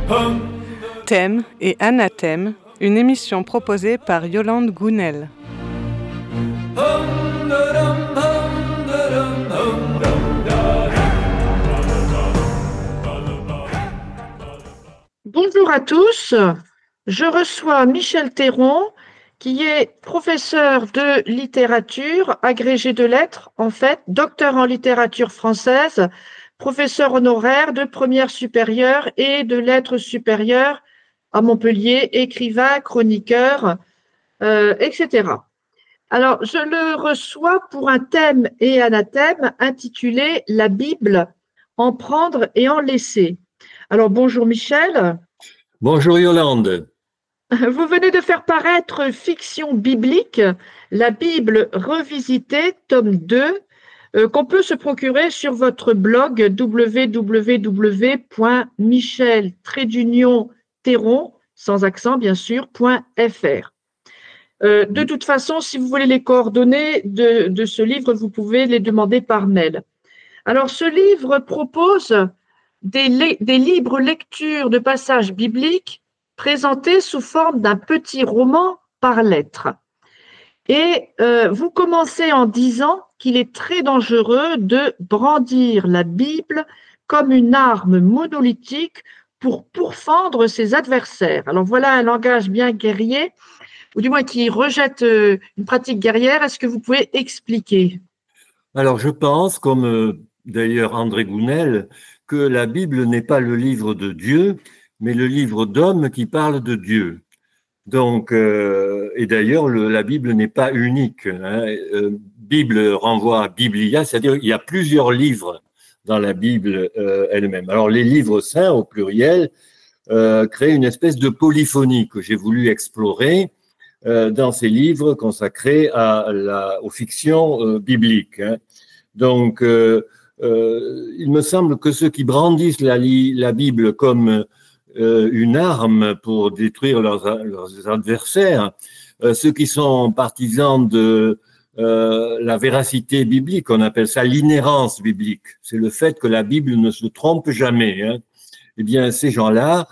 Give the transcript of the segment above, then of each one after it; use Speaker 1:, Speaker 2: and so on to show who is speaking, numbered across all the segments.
Speaker 1: Thème et anathème, une émission proposée par Yolande Gounel.
Speaker 2: Bonjour à tous, je reçois Michel Théron, qui est professeur de littérature, agrégé de lettres, en fait, docteur en littérature française, professeur honoraire de première supérieure et de lettres supérieures à Montpellier, écrivain, chroniqueur, etc. Alors, je le reçois pour un thème et anathème intitulé « La Bible, en prendre et en laisser ». Alors, bonjour Michel.
Speaker 3: Bonjour Yolande.
Speaker 2: Vous venez de faire paraître Fiction biblique, la Bible revisitée, tome 2, qu'on peut se procurer sur votre blog www.michel-théron, sans accent bien sûr, .fr. De toute façon, si vous voulez les coordonnées de ce livre, vous pouvez les demander par mail. Alors, ce livre propose des libres lectures de passages bibliques présentés sous forme d'un petit roman par lettres. Et vous commencez en disant qu'il est très dangereux de brandir la Bible comme une arme monolithique pour pourfendre ses adversaires. Alors voilà un langage bien guerrier, ou du moins qui rejette une pratique guerrière. Est-ce que vous pouvez expliquer ?
Speaker 3: Alors je pense, comme d'ailleurs André Gounel, que la Bible n'est pas le livre de Dieu, mais le livre d'hommes qui parlent de Dieu. Donc, et d'ailleurs, la Bible n'est pas unique. Bible renvoie à Biblia, c'est-à-dire il y a plusieurs livres dans la Bible elle-même. Alors les livres saints, au pluriel, créent une espèce de polyphonie que j'ai voulu explorer dans ces livres consacrés aux fictions bibliques. Donc, il me semble que ceux qui brandissent la Bible comme une arme pour détruire leurs adversaires, ceux qui sont partisans de la véracité biblique, on appelle ça l'inhérence biblique, c'est le fait que la Bible ne se trompe jamais. Eh bien, ces gens-là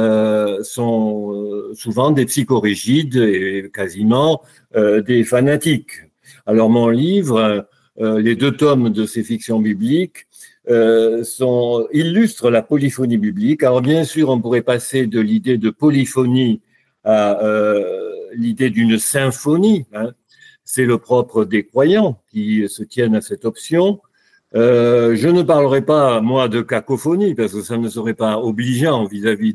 Speaker 3: sont souvent des psychorigides et quasiment des fanatiques. Alors, mon livre, les 2 tomes de ces fictions bibliques, illustrent la polyphonie biblique. Alors, bien sûr, on pourrait passer de l'idée de polyphonie à l'idée d'une symphonie. C'est le propre des croyants qui se tiennent à cette option. Je ne parlerai pas, moi, de cacophonie, parce que ça ne serait pas obligeant vis-à-vis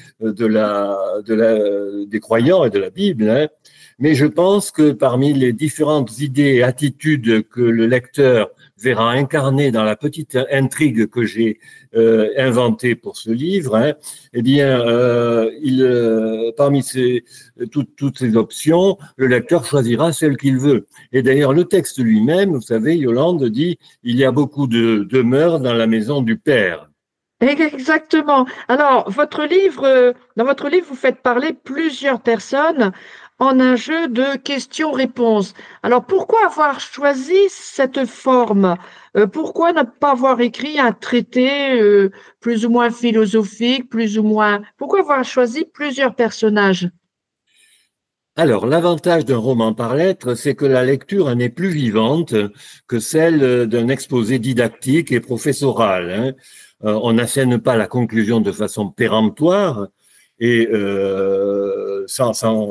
Speaker 3: des croyants et de la Bible, mais je pense que parmi les différentes idées et attitudes que le lecteur verra incarnées dans la petite intrigue que j'ai inventée pour ce livre, eh bien, parmi toutes ces options, le lecteur choisira celle qu'il veut. Et d'ailleurs, le texte lui-même, vous savez, Yolande dit « Il y a beaucoup de demeures dans la maison du Père ».
Speaker 2: Exactement. Alors, dans votre livre, vous faites parler plusieurs personnes en un jeu de questions-réponses. Alors, pourquoi avoir choisi cette forme ? Pourquoi ne pas avoir écrit un traité plus ou moins philosophique, Pourquoi avoir choisi plusieurs personnages ?
Speaker 3: Alors, l'avantage d'un roman par lettres, c'est que la lecture en est plus vivante que celle d'un exposé didactique et professoral. On n'assène pas la conclusion de façon péremptoire et sans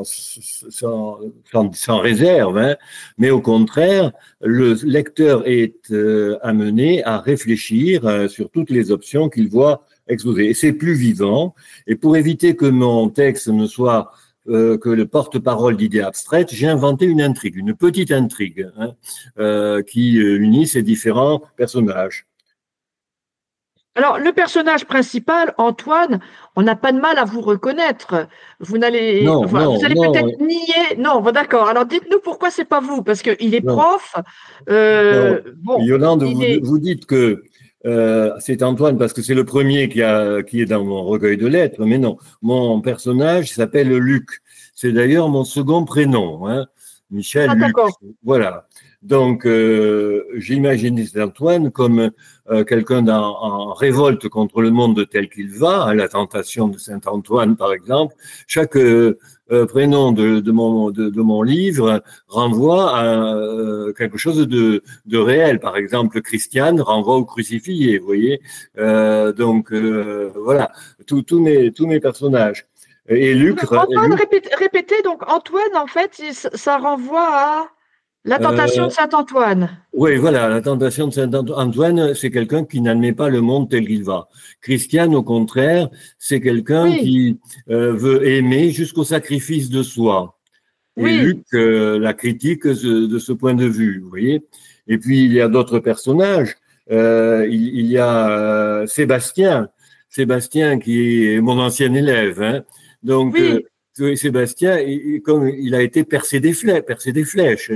Speaker 3: réserve, mais au contraire, le lecteur est amené à réfléchir sur toutes les options qu'il voit exposées. Et c'est plus vivant. Et pour éviter que mon texte ne soit que le porte-parole d'idées abstraites, j'ai inventé une intrigue, une petite intrigue qui unit ces différents personnages.
Speaker 2: Alors, le personnage principal, Antoine, on n'a pas de mal à vous reconnaître. Vous allez peut-être nier. Non, bon, d'accord. Alors, dites-nous pourquoi c'est pas vous, parce qu'il est prof.
Speaker 3: Yolande, vous dites que c'est Antoine parce que c'est le premier qui est dans mon recueil de lettres, mais non. Mon personnage s'appelle Luc. C'est d'ailleurs mon second prénom, Michel Luc.
Speaker 2: D'accord.
Speaker 3: Voilà. Donc, j'ai imaginé Saint Antoine comme quelqu'un en révolte contre le monde tel qu'il va, hein, la tentation de Saint Antoine, par exemple. Chaque prénom de mon livre renvoie à quelque chose de réel. Par exemple, Christiane renvoie au crucifié, vous voyez. Donc, voilà, tous mes personnages. Et Luc,
Speaker 2: Antoine, répétez, donc Antoine, en fait, ça renvoie à la tentation de Saint-Antoine.
Speaker 3: oui, voilà, la tentation de Saint-Antoine, c'est quelqu'un qui n'admet pas le monde tel qu'il va. Christiane, au contraire, c'est quelqu'un qui veut aimer jusqu'au sacrifice de soi. Et Luc la critique de ce point de vue, vous voyez. Et puis, il y a d'autres personnages. Il y a Sébastien qui est mon ancien élève. Hein. Donc, Sébastien, comme il a été percé des flèches,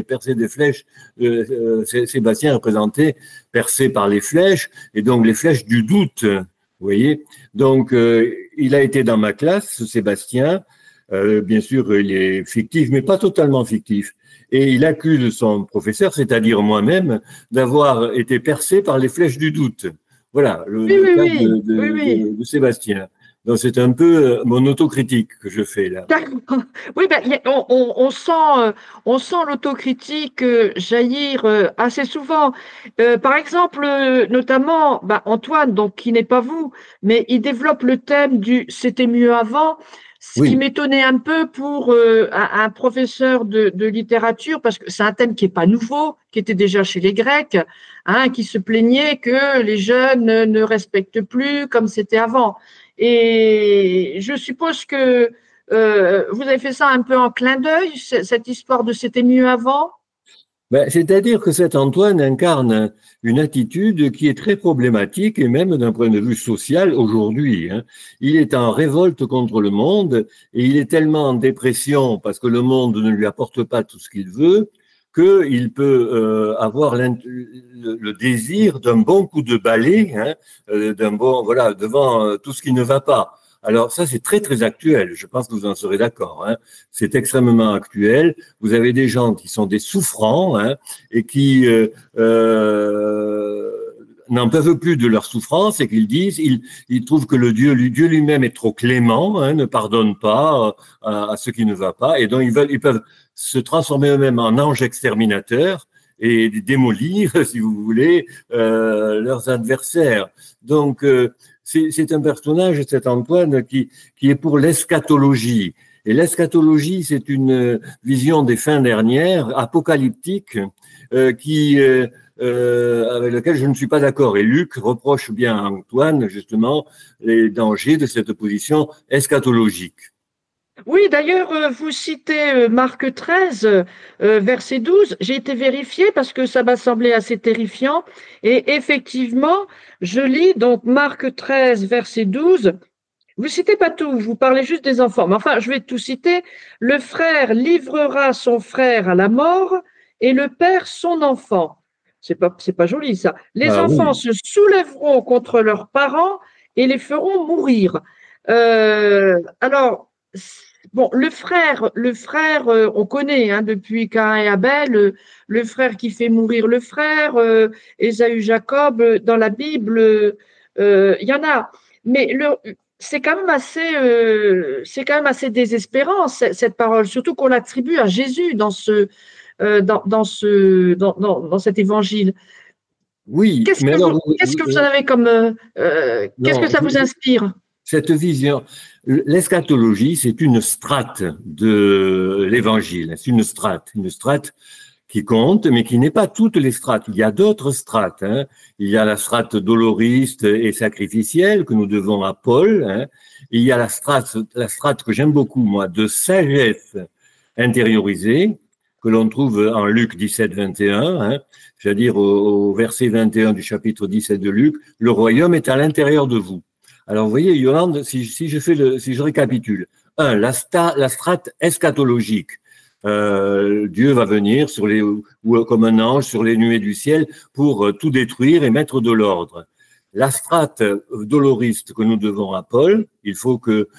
Speaker 3: Sébastien représentait percé par les flèches, et donc les flèches du doute, vous voyez. Donc, il a été dans ma classe, Sébastien. Bien sûr, il est fictif, mais pas totalement fictif. Et il accuse son professeur, c'est-à-dire moi-même, d'avoir été percé par les flèches du doute. Voilà, le cas de Sébastien. Donc, c'est un peu mon autocritique que je fais là.
Speaker 2: Oui, ben, on sent l'autocritique jaillir assez souvent. Par exemple, notamment, Antoine, donc qui n'est pas vous, mais il développe le thème du « c'était mieux avant ». Ce qui m'étonnait un peu pour un professeur de littérature, parce que c'est un thème qui n'est pas nouveau, qui était déjà chez les Grecs, hein, qui se plaignait que les jeunes ne respectent plus comme c'était avant. Et je suppose que vous avez fait ça un peu en clin d'œil, cette histoire de c'était mieux avant.
Speaker 3: C'est-à-dire que cet Antoine incarne une attitude qui est très problématique et même d'un point de vue social aujourd'hui. Hein. Il est en révolte contre le monde et il est tellement en dépression parce que le monde ne lui apporte pas tout ce qu'il veut qu'il peut avoir le désir d'un bon coup de balai, hein, devant tout ce qui ne va pas. Alors ça, c'est très, très actuel. Je pense que vous en serez d'accord. Hein. C'est extrêmement actuel. Vous avez des gens qui sont des souffrants hein, et qui n'en peuvent plus de leur souffrance et qu'ils disent, ils trouvent que Dieu lui-même est trop clément, hein, ne pardonne pas à ce qui ne va pas, et donc ils peuvent se transformer eux-mêmes en anges exterminateurs et démolir, si vous voulez, leurs adversaires. Donc, c'est un personnage, cet Antoine, qui est pour l'eschatologie. Et l'eschatologie, c'est une vision des fins dernières, apocalyptique, avec laquelle je ne suis pas d'accord. Et Luc reproche bien à Antoine, justement, les dangers de cette position eschatologique.
Speaker 2: Oui, d'ailleurs, vous citez Marc 13, verset 12. J'ai été vérifié parce que ça m'a semblé assez terrifiant. Et effectivement, je lis donc Marc 13, verset 12. Vous citez pas tout, vous parlez juste des enfants. Mais enfin, je vais tout citer. Le frère livrera son frère à la mort et le père son enfant. C'est pas joli ça. Les enfants se soulèveront contre leurs parents et les feront mourir. Alors, bon, le frère, on connaît hein, depuis Caïn et Abel, le frère qui fait mourir le frère, Ésaü, Jacob, dans la Bible, il y en a. Mais c'est quand même assez désespérant cette parole, surtout qu'on l'attribue à Jésus dans cet évangile.
Speaker 3: Oui.
Speaker 2: Qu'est-ce que vous en avez comme qu'est-ce que ça vous inspire?
Speaker 3: Cette vision, l'eschatologie, c'est une strate de l'évangile. C'est une strate qui compte, mais qui n'est pas toutes les strates. Il y a d'autres strates. Hein. Il y a la strate doloriste et sacrificielle que nous devons à Paul. Hein. Il y a la strate que j'aime beaucoup, moi, de sagesse intériorisée, que l'on trouve en Luc 17, 21, hein, c'est-à-dire au verset 21 du chapitre 17 de Luc, « Le royaume est à l'intérieur de vous ». Alors, vous voyez, Yolande, si je récapitule. La strate eschatologique. Dieu va venir comme un ange sur les nuées du ciel pour tout détruire et mettre de l'ordre. La strate doloriste que nous devons à Paul, il faut que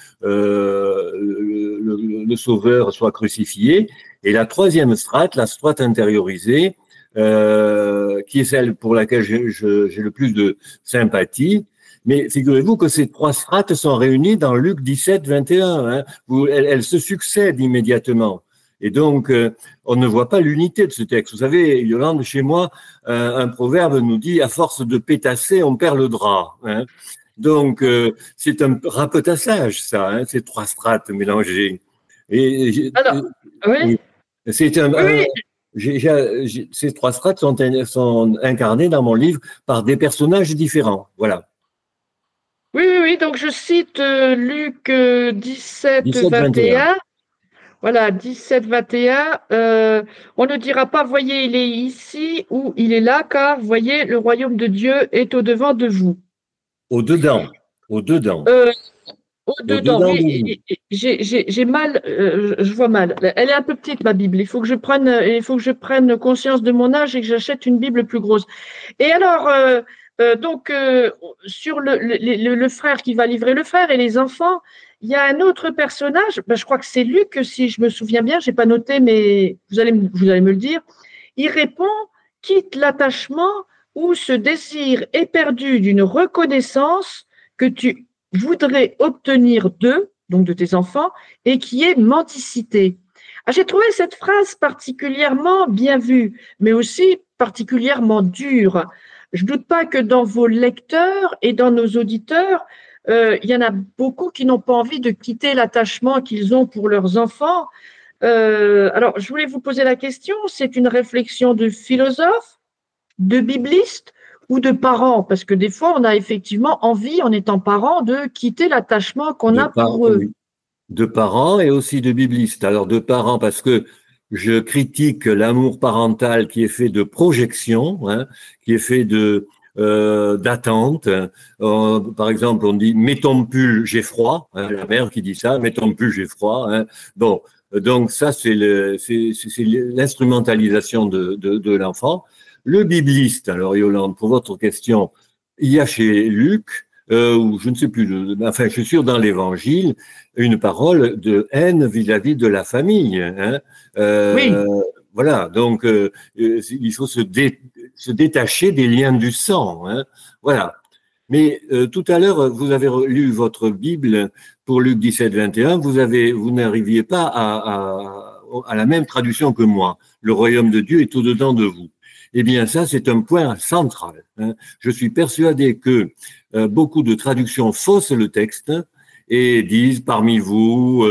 Speaker 3: le Sauveur soit crucifié. Et la troisième strate, la strate intériorisée, qui est celle pour laquelle j'ai le plus de sympathie. Mais figurez-vous que ces trois strates sont réunies dans Luc 17, 21. Hein. Elles se succèdent immédiatement. Et donc, on ne voit pas l'unité de ce texte. Vous savez, Yolande, chez moi, un proverbe nous dit « à force de pétasser, on perd le drap hein ». Donc, c'est un rapetassage, ça, hein, ces trois strates mélangées.
Speaker 2: Alors, oui.
Speaker 3: C'est ces trois strates sont incarnées dans mon livre par des personnages différents. Voilà.
Speaker 2: Oui. Donc, je cite Luc 17, 21. Voilà, 17, 21. On ne dira pas, voyez, il est ici ou il est là, car, voyez, le royaume de Dieu est au-devant de vous.
Speaker 3: Au-dedans.
Speaker 2: Au-dedans, oui. J'ai mal, je vois mal. Elle est un peu petite, ma Bible. Il faut que je prenne conscience de mon âge et que j'achète une Bible plus grosse. Et alors, sur le frère qui va livrer le frère et les enfants, il y a un autre personnage, je crois que c'est Luc, si je me souviens bien, je n'ai pas noté, mais vous allez me le dire. Il répond, quitte l'attachement ou ce désir éperdu d'une reconnaissance que tu voudrais obtenir d'eux, donc de tes enfants, et qui est mendicité. J'ai trouvé cette phrase particulièrement bien vue, mais aussi particulièrement dure. Je ne doute pas que dans vos lecteurs et dans nos auditeurs, il y en a beaucoup qui n'ont pas envie de quitter l'attachement qu'ils ont pour leurs enfants. Alors, je voulais vous poser la question, c'est une réflexion de philosophe, de bibliste ou de parents? Parce que des fois, on a effectivement envie, en étant parent, de quitter l'attachement qu'on a pour eux.
Speaker 3: Oui. De parents et aussi de biblistes. Alors, de parents, parce que je critique l'amour parental qui est fait de projection, hein, qui est fait d'attente. Par exemple, on dit « mets ton pull, j'ai froid hein, ». La mère qui dit ça, « mets ton pull, j'ai froid hein ». Bon, donc ça, c'est l'instrumentalisation de l'enfant. Le bibliste, alors Yolande, pour votre question, il y a chez Luc, ou je ne sais plus, enfin je suis sûr dans l'Évangile, une parole de haine vis-à-vis de la famille. Hein.
Speaker 2: Oui.
Speaker 3: Voilà, donc il faut se détacher des liens du sang. Hein. Voilà. Mais tout à l'heure, vous avez lu votre Bible pour Luc 17, 21, vous n'arriviez pas à la même traduction que moi. Le royaume de Dieu est au-dedans de vous. Eh bien, ça, c'est un point central. Hein. Je suis persuadé que beaucoup de traductions faussent le texte et disent parmi vous,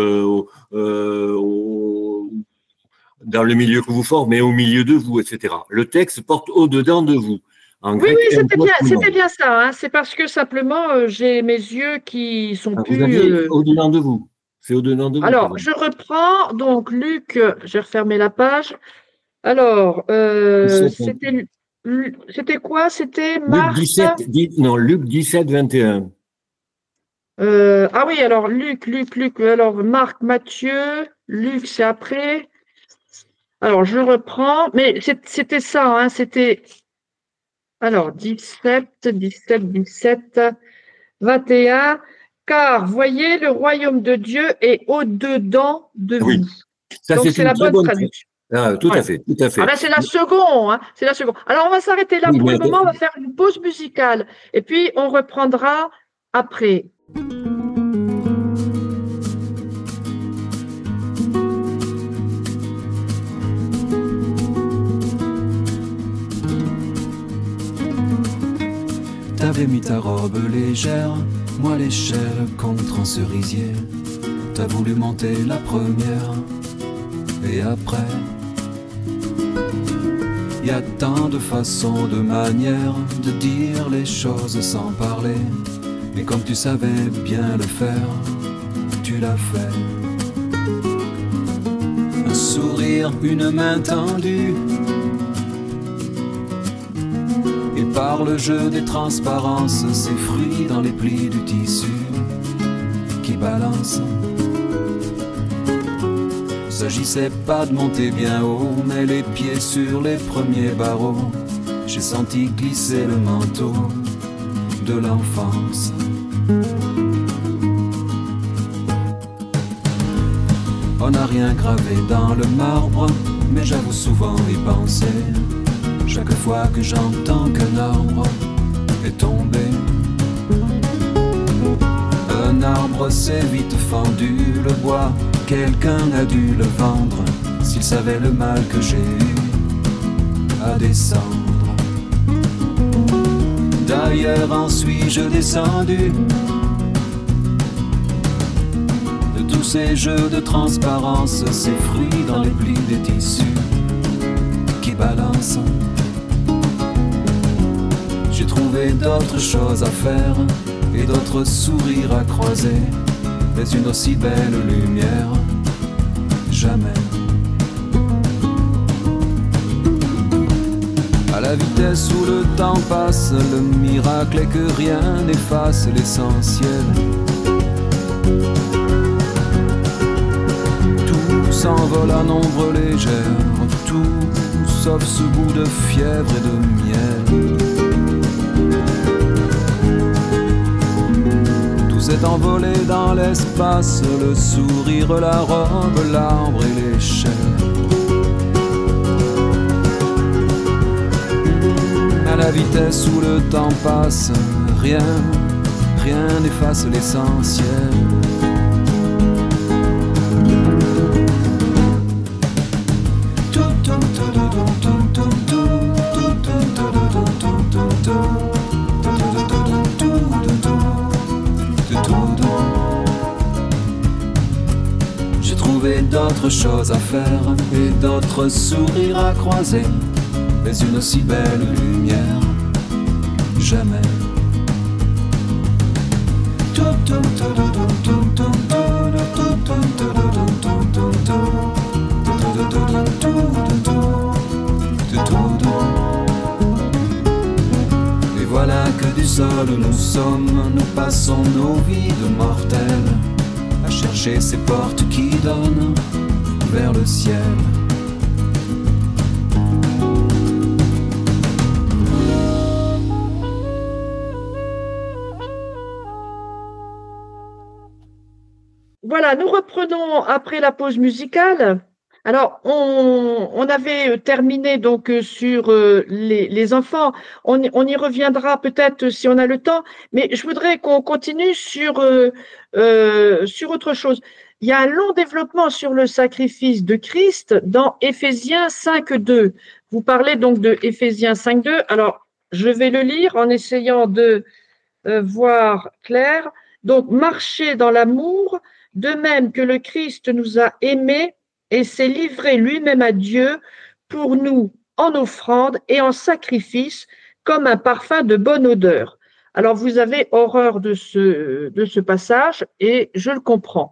Speaker 3: dans le milieu que vous formez, au milieu de vous, etc. Le texte porte au-dedans de vous.
Speaker 2: Oui, c'était bien ça. Hein. C'est parce que simplement, j'ai mes yeux qui sont plus…
Speaker 3: Vous aviez au-dedans de vous. C'est au-dedans de vous.
Speaker 2: Alors, je reprends. Donc, Luc, j'ai refermé la page. Alors, c'était quoi? C'était Marc…
Speaker 3: Luc 17, 21.
Speaker 2: Ah oui, alors Luc, alors Marc, Matthieu, Luc, c'est après. Alors, je reprends, mais c'était ça, hein, c'était… Alors, 17, 21. Car, voyez, le royaume de Dieu est au-dedans de vous.
Speaker 3: Oui, ça,
Speaker 2: donc c'est la bonne traduction.
Speaker 3: Ah, tout à fait.
Speaker 2: Ah ben, c'est la seconde, hein, c'est la seconde. Alors, on va s'arrêter là pour le moment, on va faire une pause musicale. Et puis, on reprendra après.
Speaker 4: T'avais mis ta robe légère, moi l'échelle contre un cerisier. T'as voulu monter la première, et après y a tant de façons, de manières de dire les choses sans parler. Mais comme tu savais bien le faire, tu l'as fait. Un sourire, une main tendue, et par le jeu des transparences, ces fruits dans les plis du tissu qui balancent. S'agissait pas de monter bien haut, mais les pieds sur les premiers barreaux. J'ai senti glisser le manteau de l'enfance. On n'a rien gravé dans le marbre, mais j'avoue souvent y penser. chaque fois que j'entends qu'un arbre est tombé. Un arbre s'est vite fendu, le bois, quelqu'un a dû le vendre, s'il savait le mal que j'ai eu à descendre. D'ailleurs en suis-je descendu de tous ces jeux de transparence, ces fruits dans les plis des tissus qui balancent. J'ai trouvé d'autres choses à faire et d'autres sourires à croiser, mais une aussi belle lumière, jamais. À la vitesse où le temps passe, le miracle est que rien n'efface l'essentiel. Tout s'envole à nombre légère, tout sauf ce goût de fièvre et de miel. Tout s'est envolé dans l'espace, le sourire, la robe, l'arbre et les chairs. À la vitesse où le temps passe, rien n'efface l'essentiel. J'ai trouvé d'autres choses à faire et d'autres sourires à croiser, mais une aussi belle lumière, jamais. Et voilà que du sol où nous sommes, nous passons nos vies de mortels à chercher ces portes qui donnent vers le ciel.
Speaker 2: Voilà, nous reprenons après la pause musicale. Alors, on avait terminé donc sur les enfants. On y reviendra peut-être si on a le temps, mais je voudrais qu'on continue sur autre chose. Il y a un long développement sur le sacrifice de Christ dans Éphésiens 5.2. Vous parlez donc de Éphésiens 5.2. Alors, je vais le lire en essayant de voir clair. Donc, marchez dans l'amour, de même que le Christ nous a aimés et s'est livré lui-même à Dieu pour nous en offrande et en sacrifice comme un parfum de bonne odeur. Alors, vous avez horreur de ce passage et je le comprends.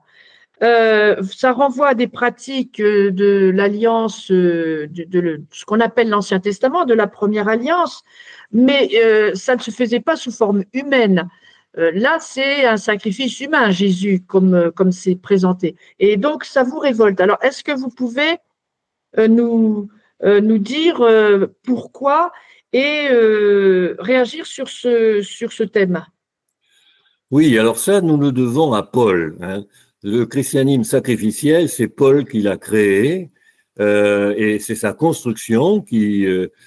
Speaker 2: Ça renvoie à des pratiques de l'alliance, de ce qu'on appelle l'Ancien Testament, de la première alliance, mais ça ne se faisait pas sous forme humaine. Là, c'est un sacrifice humain, Jésus, comme c'est présenté. Et donc, ça vous révolte. Alors, est-ce que vous pouvez nous dire pourquoi et réagir sur ce thème?
Speaker 3: Oui, alors ça, nous le devons à Paul. Hein. Le christianisme sacrificiel, c'est Paul qui l'a créé et c'est sa construction qui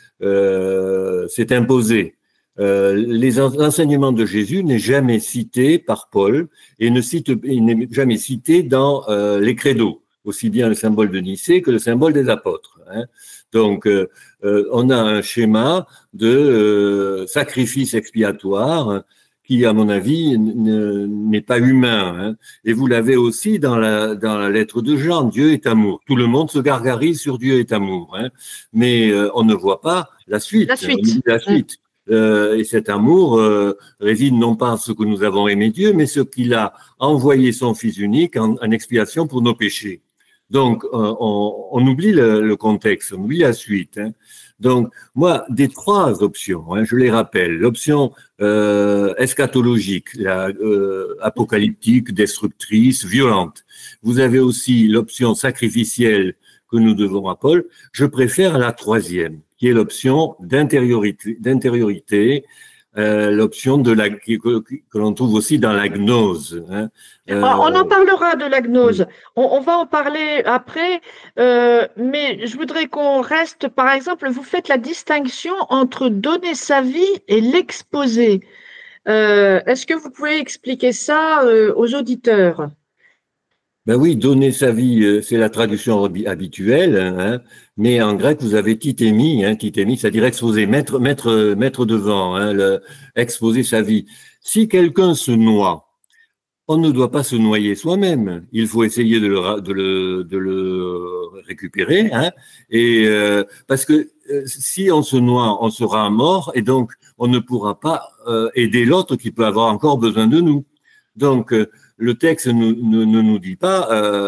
Speaker 3: s'est imposée. L'enseignement de Jésus n'est jamais cité par Paul et il n'est jamais cité dans les credos, aussi bien le symbole de Nicée que le symbole des apôtres. Hein. Donc, on a un schéma de sacrifice expiatoire qui, à mon avis, n'est pas humain. Hein. Et vous l'avez aussi dans la lettre de Jean, Dieu est amour. Tout le monde se gargarise sur Dieu est amour, hein. Mais on ne voit pas la suite. La suite. Et cet amour réside non pas en ce que nous avons aimé Dieu, mais ce qu'il a envoyé son Fils unique en expiation pour nos péchés. Donc, on oublie le contexte, on oublie la suite. Hein. Donc, moi, des trois options, hein, je les rappelle, l'option eschatologique, apocalyptique, destructrice, violente. Vous avez aussi l'option sacrificielle que nous devons à Paul. Je préfère la troisième, qui est l'option d'intériorité, l'option que l'on trouve aussi dans la gnose. Hein.
Speaker 2: On en parlera de la gnose. On va en parler après, mais je voudrais qu'on reste, par exemple, vous faites la distinction entre donner sa vie et l'exposer. Est-ce que vous pouvez expliquer ça aux auditeurs?
Speaker 3: Ben oui, donner sa vie, c'est la traduction habituelle, hein, mais en grec, vous avez titémi, hein, titémi, c'est-à-dire exposer, mettre devant, hein, exposer sa vie. Si quelqu'un se noie, on ne doit pas se noyer soi-même. Il faut essayer de le récupérer, hein, et parce que si on se noie, on sera mort, et donc on ne pourra pas aider l'autre qui peut avoir encore besoin de nous. Donc le texte ne nous dit pas,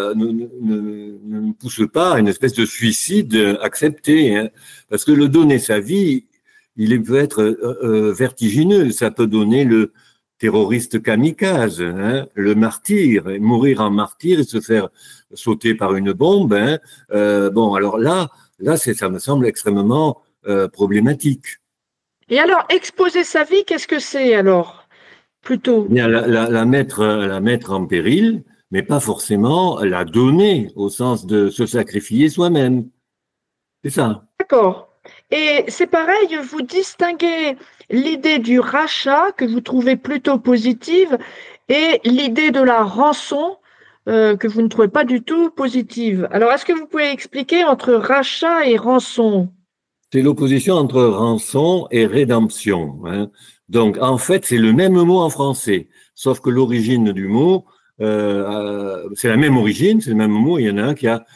Speaker 3: ne nous pousse pas à une espèce de suicide accepté, hein, parce que le donner sa vie, il peut être vertigineux. Ça peut donner le terroriste kamikaze, hein, le martyr, mourir en martyr et se faire sauter par une bombe. Hein. Bon, alors là, ça me semble extrêmement problématique.
Speaker 2: Et alors, exposer sa vie, qu'est-ce que c'est alors? Plutôt.
Speaker 3: Bien, la mettre en péril, mais pas forcément la donner au sens de se sacrifier soi-même. C'est ça.
Speaker 2: D'accord. Et c'est pareil, vous distinguez l'idée du rachat que vous trouvez plutôt positive et l'idée de la rançon que vous ne trouvez pas du tout positive. Alors, est-ce que vous pouvez expliquer entre rachat et rançon?
Speaker 3: C'est l'opposition entre rançon et rédemption. Hein. Donc, en fait, c'est le même mot en français, sauf que l'origine du mot, c'est la même origine, c'est le même mot. Il y en a un qui a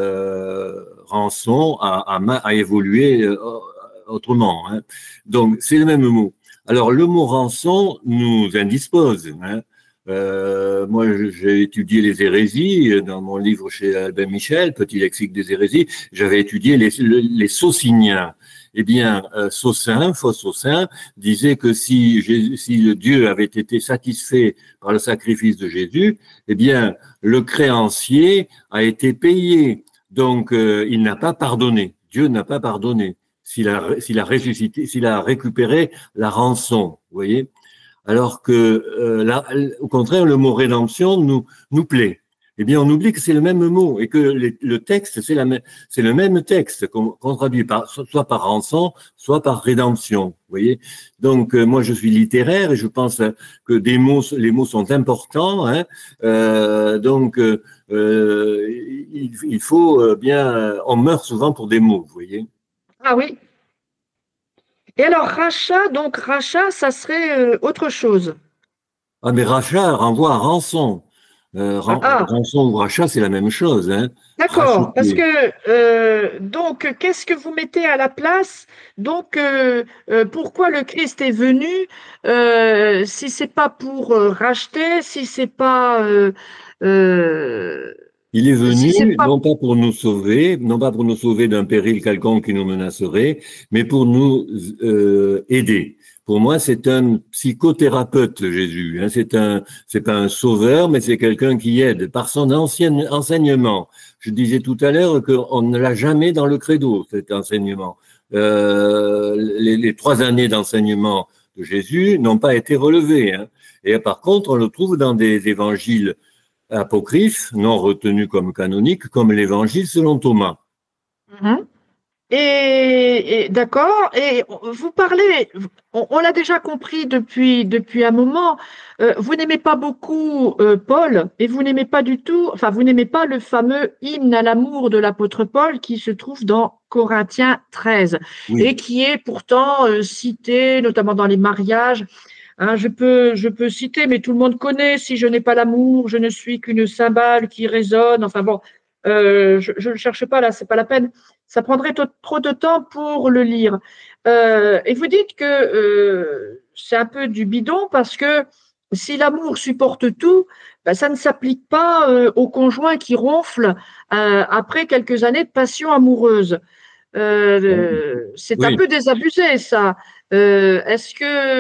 Speaker 3: rançon a évolué autrement. Hein. Donc, c'est le même mot. Alors, le mot rançon nous indispose. Hein. Moi, j'ai étudié les hérésies dans mon livre chez Albin Michel, Petit lexique des hérésies. J'avais étudié les Sociniens. Eh bien, Socin, faux Socin, disait que si le Dieu avait été satisfait par le sacrifice de Jésus, eh bien, le créancier a été payé. Donc, il n'a pas pardonné. Dieu n'a pas pardonné s'il a ressuscité, s'il a récupéré la rançon. Vous voyez? Alors que, là, au contraire, le mot rédemption nous plaît. Eh bien, on oublie que c'est le même mot et que le texte, c'est le même texte qu'on traduit soit par rançon, soit par rédemption. Vous voyez. Donc, moi, je suis littéraire et je pense que les mots sont importants. Hein. Donc, il faut bien. On meurt souvent pour des mots. Vous voyez.
Speaker 2: Ah oui. Et alors, rachat, ça serait autre chose.
Speaker 3: Ah, mais rachat renvoie à rançon. Rançon ou rachat, c'est la même chose. Hein.
Speaker 2: D'accord, parce que donc, qu'est-ce que vous mettez à la place? Donc, pourquoi le Christ est venu si c'est pas pour racheter, si c'est pas
Speaker 3: il est venu non pas pour nous sauver, non pas pour nous sauver d'un péril quelconque qui nous menacerait, mais pour nous aider. Pour moi, c'est un psychothérapeute, Jésus. Hein. C'est pas un sauveur, mais c'est quelqu'un qui aide par son ancien enseignement. Je disais tout à l'heure qu'on ne l'a jamais dans le credo, cet enseignement. Les 3 années d'enseignement de Jésus n'ont pas été relevées. Hein. Et par contre, on le trouve dans des évangiles apocryphes, non retenus comme canoniques, comme l'évangile selon Thomas.
Speaker 2: Mm-hmm. Et d'accord, et vous parlez, on l'a déjà compris depuis un moment, vous n'aimez pas beaucoup Paul, et vous n'aimez pas du tout, enfin vous n'aimez pas le fameux hymne à l'amour de l'apôtre Paul qui se trouve dans Corinthiens 13, oui. Et qui est pourtant cité notamment dans les mariages. Hein, je peux citer, mais tout le monde connaît, si je n'ai pas l'amour, je ne suis qu'une cymbale qui résonne, enfin bon, je ne cherche pas là, c'est pas la peine. Ça prendrait trop de temps pour le lire. Et vous dites que c'est un peu du bidon parce que si l'amour supporte tout, ben, ça ne s'applique pas au conjoint qui ronfle après quelques années de passion amoureuse. C'est oui. Un peu désabusé, ça. Est-ce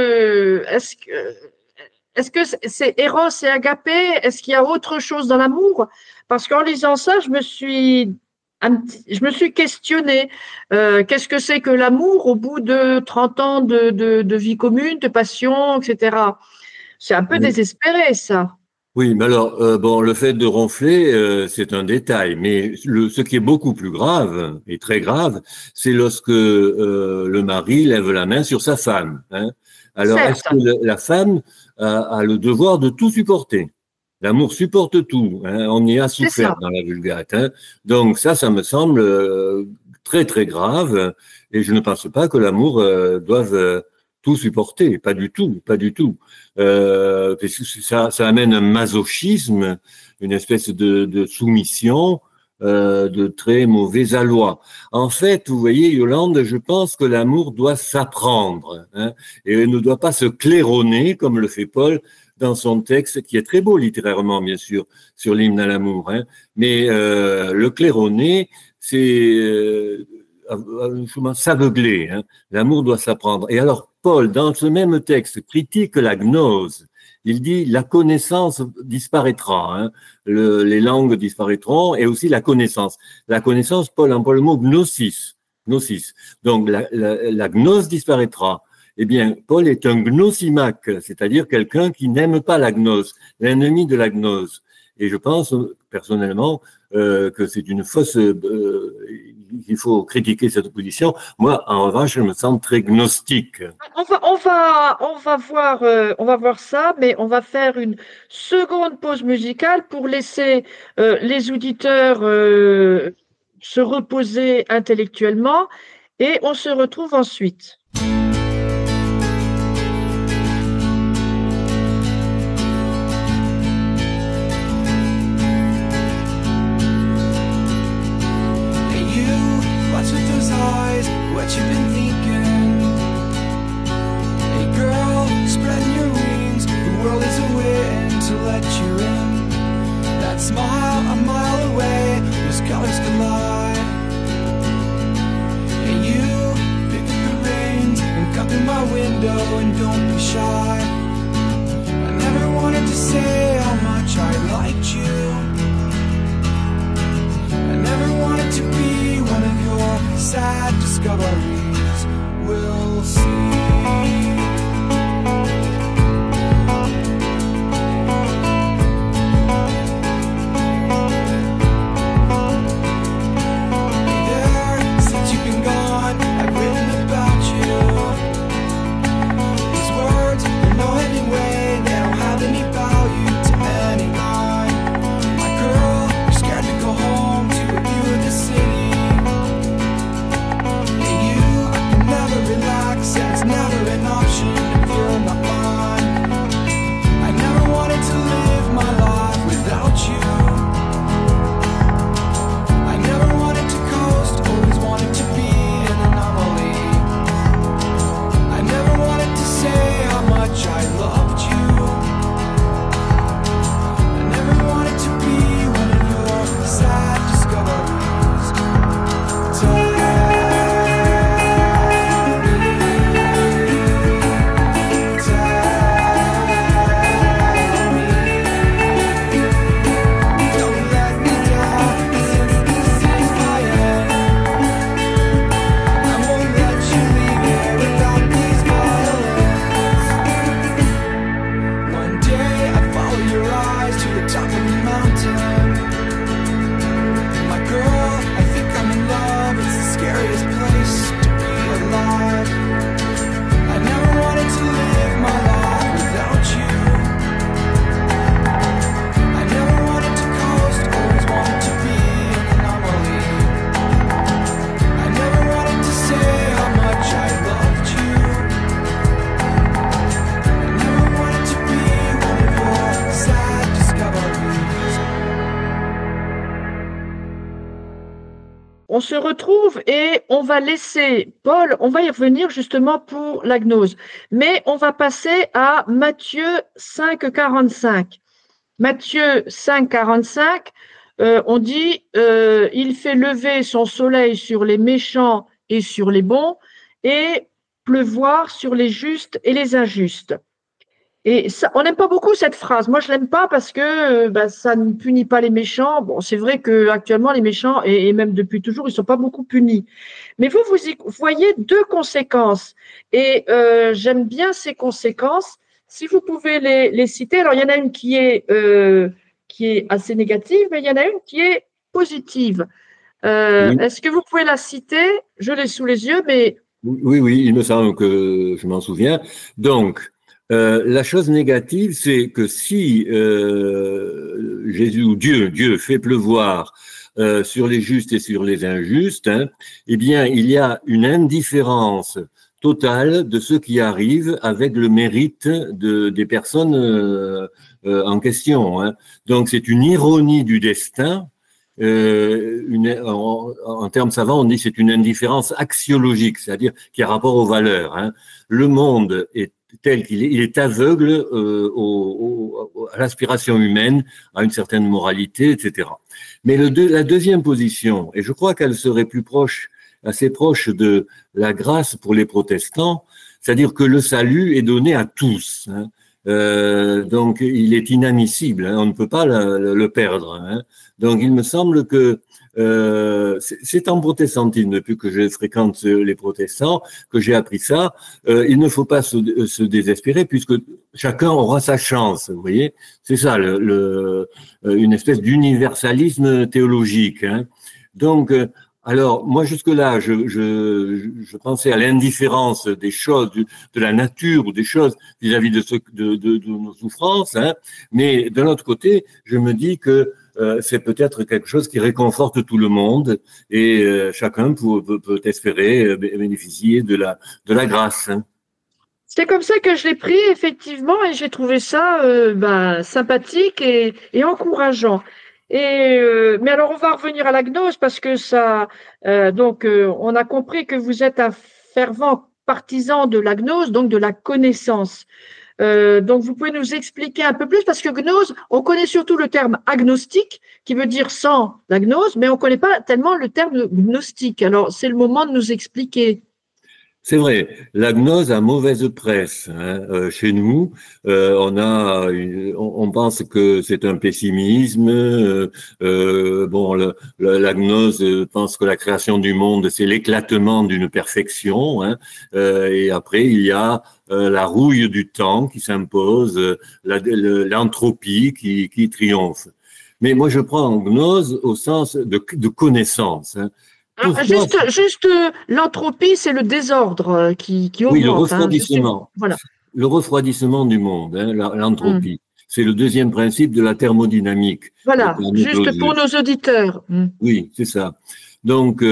Speaker 2: que c'est Eros et Agapé? Est-ce qu'il y a autre chose dans l'amour? Parce qu'en lisant ça, je me suis je me suis questionnée. Qu'est-ce que c'est que l'amour au bout de 30 ans de vie commune, de passion, etc. C'est un peu
Speaker 3: Oui.
Speaker 2: désespéré, ça.
Speaker 3: Oui, mais alors, bon, le fait de ronfler, c'est un détail, mais ce qui est beaucoup plus grave, et très grave, c'est lorsque le mari lève la main sur sa femme, hein. Alors, est-ce
Speaker 2: Certes,
Speaker 3: que la femme a le devoir de tout supporter? L'amour supporte tout, hein. On y a
Speaker 2: c'est
Speaker 3: souffert
Speaker 2: ça.
Speaker 3: dans la Vulgate, hein. Donc ça me semble très, très grave, et je ne pense pas que l'amour doive tout supporter, pas du tout, pas du tout. Parce que ça amène un masochisme, une espèce de soumission, de très mauvais aloi. En fait, vous voyez, Yolande, je pense que l'amour doit s'apprendre, hein, et ne doit pas se claironner comme le fait Paul dans son texte, qui est très beau littérairement, bien sûr, sur l'hymne à l'amour, hein. Mais le claironner, c'est s'aveugler, hein. L'amour doit s'apprendre. Et alors, Paul, dans ce même texte, critique la gnose. Il dit la connaissance disparaîtra, hein. Les langues disparaîtront, et aussi la connaissance. La connaissance, Paul emploie le mot gnosis. Gnosis. Donc la gnose disparaîtra. Eh bien, Paul est un gnosimaque, c'est-à-dire quelqu'un qui n'aime pas la gnose, l'ennemi de la gnose. Et je pense personnellement que c'est une fausse. Il faut critiquer cette position. Moi, en revanche, je me sens très gnostique.
Speaker 2: On va voir ça, mais on va faire une seconde pause musicale pour laisser les auditeurs se reposer intellectuellement et on se retrouve ensuite.
Speaker 4: Hey you, what's with those eyes? What you been thinking? Hey girl, spreading your wings. The world is waiting to let you in. That smile a mile away, those colors collide. Hey you, pick up the reins and come through my window and don't be shy. I never wanted to say how much I liked you. I never wanted to be one of your sad discoveries. We'll see.
Speaker 2: On se retrouve et on va laisser Paul, on va y revenir justement pour la gnose, mais on va passer à Matthieu 5,45. Matthieu 5,45, on dit il fait lever son soleil sur les méchants et sur les bons et pleuvoir sur les justes et les injustes. Et ça, on n'aime pas beaucoup cette phrase. Moi, je l'aime pas parce que ça ne punit pas les méchants. Bon, c'est vrai que actuellement les méchants, et même depuis toujours, ils sont pas beaucoup punis. Mais vous y voyez deux conséquences. Et j'aime bien ces conséquences. Si vous pouvez les citer, alors il y en a une qui est assez négative, mais il y en a une qui est positive.
Speaker 3: Oui,
Speaker 2: Est-ce que vous pouvez la citer? Je l'ai sous les yeux, mais
Speaker 3: oui, oui, il me semble que je m'en souviens. Donc, la chose négative, c'est que si Jésus ou Dieu fait pleuvoir sur les justes et sur les injustes, hein, eh bien, il y a une indifférence totale de ce qui arrive avec le mérite des personnes en question, hein. Donc, c'est une ironie du destin. En termes savants, on dit que c'est une indifférence axiologique, c'est-à-dire qui a rapport aux valeurs, hein. Le monde est tel qu'il est, il est aveugle à l'aspiration humaine, à une certaine moralité, etc. Mais la deuxième position, et je crois qu'elle serait plus proche, assez proche de la grâce pour les protestants, c'est-à-dire que le salut est donné à tous, hein. Donc, il est inadmissible, hein, on ne peut pas le perdre, hein. Donc, il me semble que c'est en protestantisme, depuis que je fréquente les protestants, que j'ai appris ça. Il ne faut pas se désespérer, puisque chacun aura sa chance, vous voyez. C'est ça, une espèce d'universalisme théologique, hein. Donc, alors, moi, jusque-là, je pensais à l'indifférence des choses, de la nature ou des choses vis-à-vis de nos souffrances, hein. Mais d'un autre côté, je me dis que c'est peut-être quelque chose qui réconforte tout le monde et chacun peut espérer bénéficier de la grâce, hein.
Speaker 2: c'est comme ça que je l'ai pris, effectivement, et j'ai trouvé ça sympathique et encourageant. Mais alors, on va revenir à la gnose parce que ça, on a compris que vous êtes un fervent partisan de la gnose, donc de la connaissance. Donc, vous pouvez nous expliquer un peu plus parce que gnose, on connaît surtout le terme agnostique qui veut dire sans la gnose, mais on ne connaît pas tellement le terme gnostique. Alors, c'est le moment de nous expliquer.
Speaker 3: C'est vrai, la gnose a mauvaise presse, hein. Chez nous, on pense que c'est un pessimisme. La gnose pense que la création du monde, c'est l'éclatement d'une perfection, hein. Et après, il y a la rouille du temps qui s'impose, l'entropie qui triomphe. Mais moi, je prends gnose au sens de connaissance, hein.
Speaker 2: Ah,
Speaker 3: Pourquoi?
Speaker 2: juste l'entropie, c'est le désordre qui
Speaker 3: Oui, le
Speaker 2: augmente. Hein.
Speaker 3: refroidissement.
Speaker 2: Voilà.
Speaker 3: Le refroidissement du monde, hein,
Speaker 2: Mm.
Speaker 3: l'entropie. C'est le deuxième principe de la thermodynamique.
Speaker 2: Voilà, juste pour nos auditeurs. Mm.
Speaker 3: Oui, c'est ça. Donc,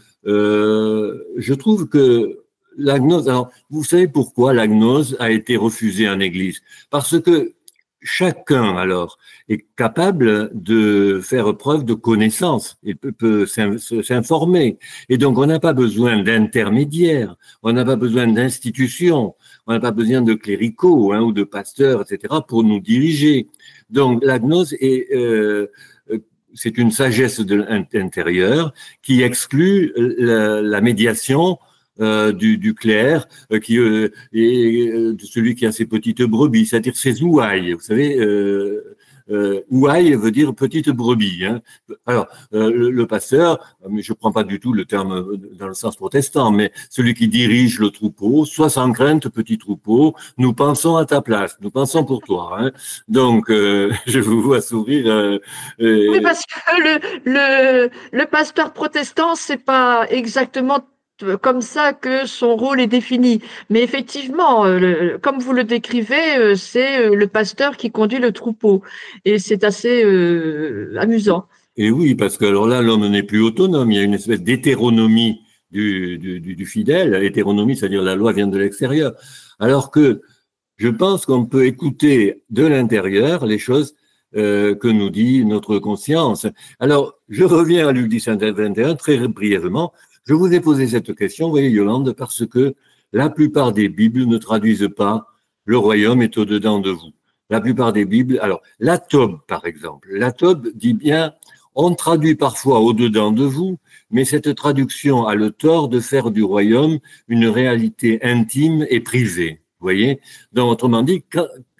Speaker 3: je trouve que la gnose. Alors, vous savez pourquoi la gnose a été refusée en Église? Parce que chacun, alors, est capable de faire preuve de connaissance. Il peut s'informer. Et donc, on n'a pas besoin d'intermédiaires. On n'a pas besoin d'institutions. On n'a pas besoin de cléricaux, hein, ou de pasteurs, etc., pour nous diriger. Donc, la gnose c'est une sagesse intérieure qui exclut la médiation du clerc, qui est de celui qui a ses petites brebis, c'est-à-dire ses ouailles. Vous savez, ouaille veut dire petite brebis, hein. Alors, le pasteur, mais je prends pas du tout le terme dans le sens protestant, mais celui qui dirige le troupeau, sois sans crainte, petit troupeau, nous pensons à ta place, nous pensons pour toi, hein. Donc, je vous vois sourire.
Speaker 2: Oui, parce que le pasteur protestant, c'est pas exactement comme ça que son rôle est défini. Mais effectivement, comme vous le décrivez, c'est le pasteur qui conduit le troupeau. Et c'est assez amusant.
Speaker 3: Et oui, parce que alors là, l'homme n'est plus autonome. Il y a une espèce d'hétéronomie du fidèle. Hétéronomie, c'est-à-dire la loi vient de l'extérieur. Alors que je pense qu'on peut écouter de l'intérieur les choses que nous dit notre conscience. Alors, je reviens à Luc 10:21 très brièvement. Je vous ai posé cette question, vous voyez, Yolande, parce que la plupart des Bibles ne traduisent pas « le royaume est au-dedans de vous ». La plupart des Bibles, alors, la Tob, par exemple, la Tob dit bien « on traduit parfois au-dedans de vous », mais cette traduction a le tort de faire du royaume une réalité intime et privée. Vous voyez? Donc, autrement dit,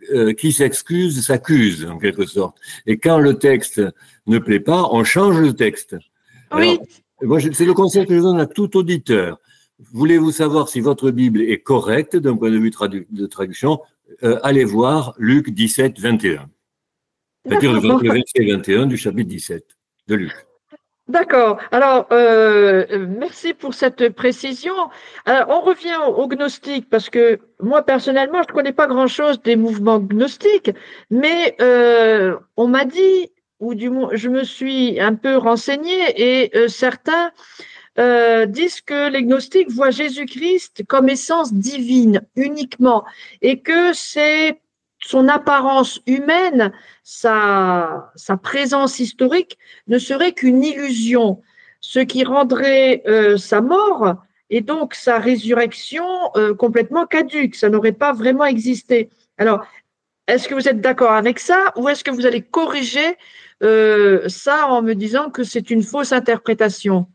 Speaker 3: qui s'excuse s'accuse, en quelque sorte. Et quand le texte ne plaît pas, on change le texte.
Speaker 2: Oui.
Speaker 3: Alors, c'est le conseil que je donne à tout auditeur. Voulez-vous savoir si votre Bible est correcte d'un point de vue de traduction? Allez voir Luc 17, 21. C'est-à-dire le verset 21 du chapitre 17 de Luc.
Speaker 2: D'accord. Alors, merci pour cette précision. Alors, on revient aux gnostiques parce que moi, personnellement, je ne connais pas grand-chose des mouvements gnostiques, mais on m'a dit, ou du moins, je me suis un peu renseignée, et certains disent que les gnostiques voient Jésus-Christ comme essence divine uniquement, et que c'est son apparence humaine, sa présence historique ne serait qu'une illusion, ce qui rendrait sa mort et donc sa résurrection complètement caduque. Ça n'aurait pas vraiment existé. Alors, est-ce que vous êtes d'accord avec ça ou est-ce que vous allez corriger ça en me disant que c'est une fausse interprétation?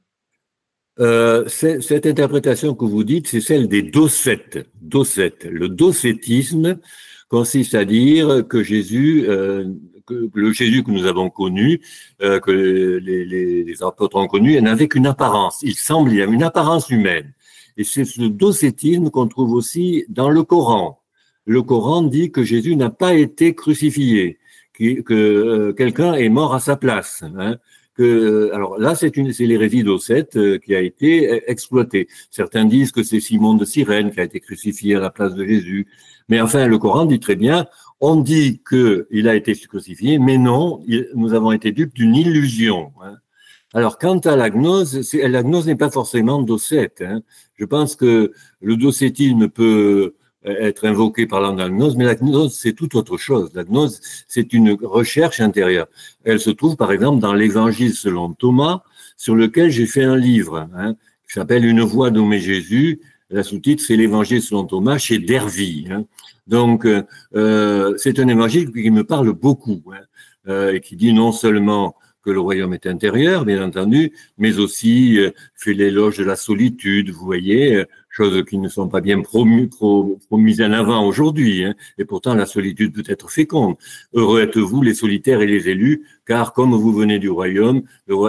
Speaker 3: Cette interprétation que vous dites, c'est celle des docètes. Le docétisme consiste à dire que Jésus, que le Jésus que nous avons connu, que les apôtres ont connu, n'avait qu'une apparence. Il y a une apparence humaine. Et c'est ce docétisme qu'on trouve aussi dans le Coran. Le Coran dit que Jésus n'a pas été crucifié, que quelqu'un est mort à sa place. Hein. Alors là, c'est l'hérésie docète qui a été exploitée. Certains disent que c'est Simon de Cyrène qui a été crucifié à la place de Jésus. Mais enfin, le Coran dit très bien, on dit qu'il a été crucifié, mais non, nous avons été dupes d'une illusion. Hein. Alors, quant à la gnose n'est pas forcément docète. Hein. Je pense que le docétisme peut être invoqué par la gnose, mais la gnose, c'est tout autre chose. La gnose, c'est une recherche intérieure. Elle se trouve, par exemple, dans l'Évangile selon Thomas, sur lequel j'ai fait un livre, hein, qui s'appelle « Une voix nommée Jésus ». La sous-titre, c'est l'Évangile selon Thomas chez Dervy. Hein. Donc, c'est un évangile qui me parle beaucoup, hein, et qui dit non seulement que le royaume est intérieur, bien entendu, mais aussi fait l'éloge de la solitude, vous voyez, choses qui ne sont pas bien promises en avant aujourd'hui, hein, et pourtant la solitude peut être féconde. Heureux êtes-vous les solitaires et les élus, car comme vous venez du royaume, vous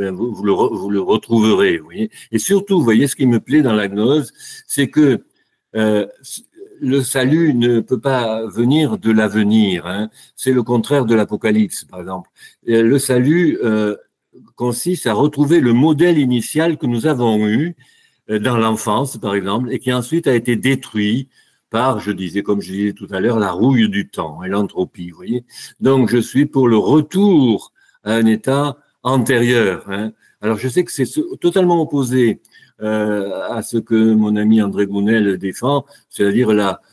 Speaker 3: le retrouverez, vous voyez. Et surtout, vous voyez, ce qui me plaît dans la gnose, c'est que le salut ne peut pas venir de l'avenir. Hein. C'est le contraire de l'Apocalypse, par exemple. Et le salut consiste à retrouver le modèle initial que nous avons eu dans l'enfance, par exemple, et qui ensuite a été détruit par, comme je disais tout à l'heure, la rouille du temps et l'entropie. Vous voyez. Donc, je suis pour le retour à un état antérieur. Hein. Alors, je sais que c'est totalement opposé à ce que mon ami André Gounel défend, c'est-à-dire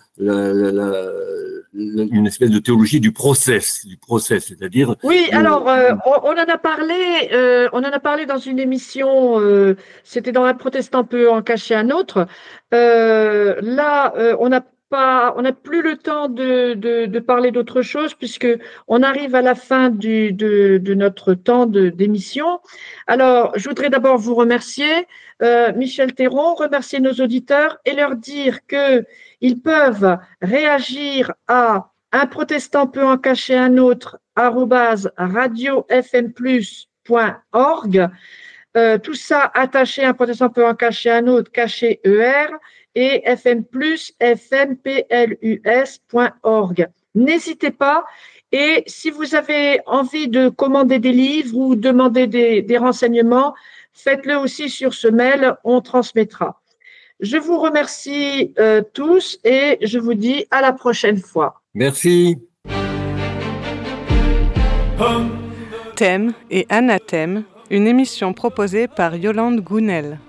Speaker 3: une espèce de théologie du process, c'est-à-dire.
Speaker 2: Oui, alors on en a parlé dans une émission, c'était dans Un protestant peut en cacher un autre. Là, on n'a plus le temps de parler d'autre chose puisque on arrive à la fin de notre temps d'émission. Alors, je voudrais d'abord vous remercier, Michel Théron, remercier nos auditeurs et leur dire que ils peuvent réagir à Un protestant peut en cacher un autre @radiofmplus.org. Tout ça attaché, Un protestant peut en cacher un autre, caché ER, et fmplus.org. N'hésitez pas. Et si vous avez envie de commander des livres ou demander des renseignements, faites-le aussi sur ce mail, on transmettra. Je vous remercie tous et je vous dis à la prochaine fois.
Speaker 3: Merci.
Speaker 1: Thème et anathème, une émission proposée par Yolande Gounel.